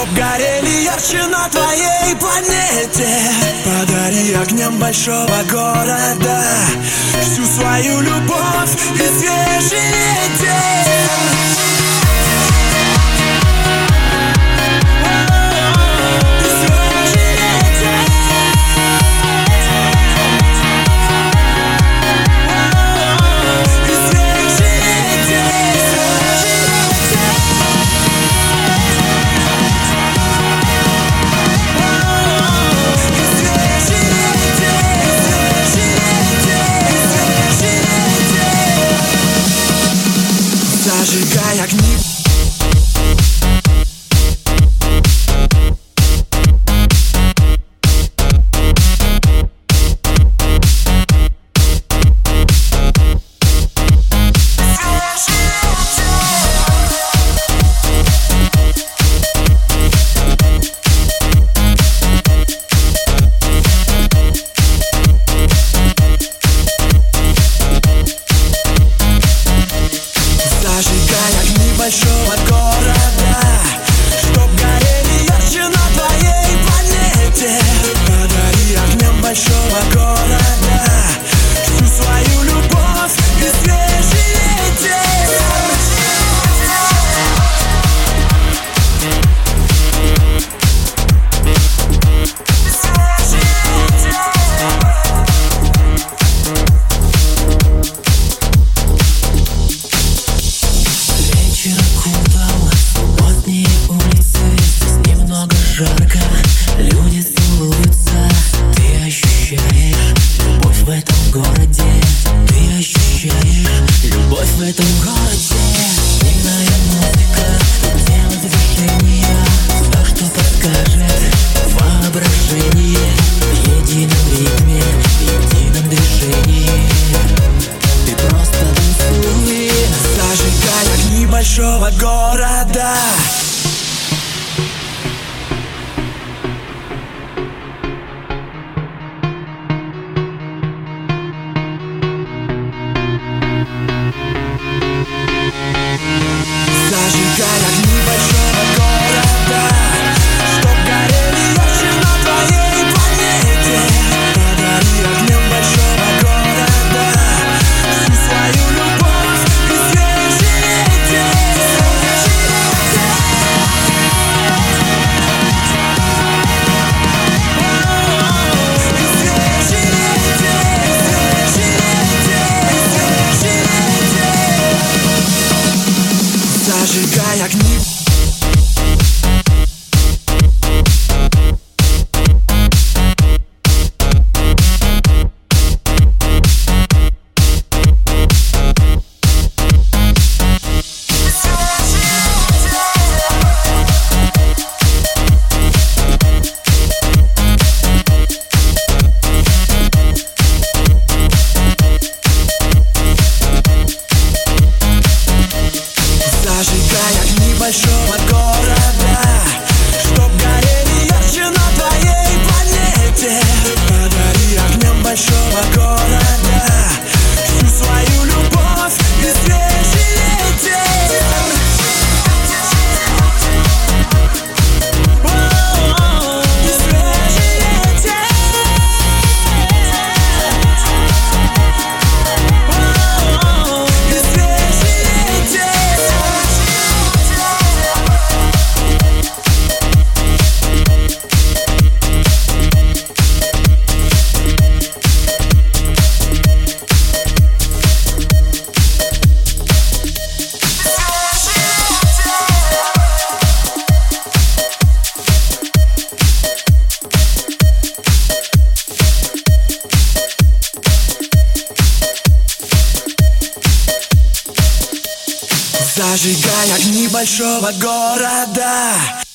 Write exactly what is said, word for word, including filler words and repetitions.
чтоб горели ярче на твоей планете. Подари огням большого города всю свою любовь и свежий ветер. Зажигай огни. Зажигай огни большого города, чтоб горели ярче на твоей планете. Подари огням большого города всю свою любовь и свежий ветер. Жарко, люди целуются. Ты ощущаешь любовь в этом городе. Ты ощущаешь любовь в этом городе. Дневная музыка, тело движения, все, что подскажет воображение. В едином ритме, в едином движении. Ты просто танцуй. Зажигай огни большого города. Зажигай огни большого города, чтоб горели ярче на твоей планете. Подари огням большого города всю свою любовь и свежий ветер. Зажигай огни. Зажигай огни большого города, чтоб горели ярче на твоей планете. Подари огням большого города всю свою любовь и свежий ветер. И свежий ветер. И свежий ветер. Зажигай огни большого города.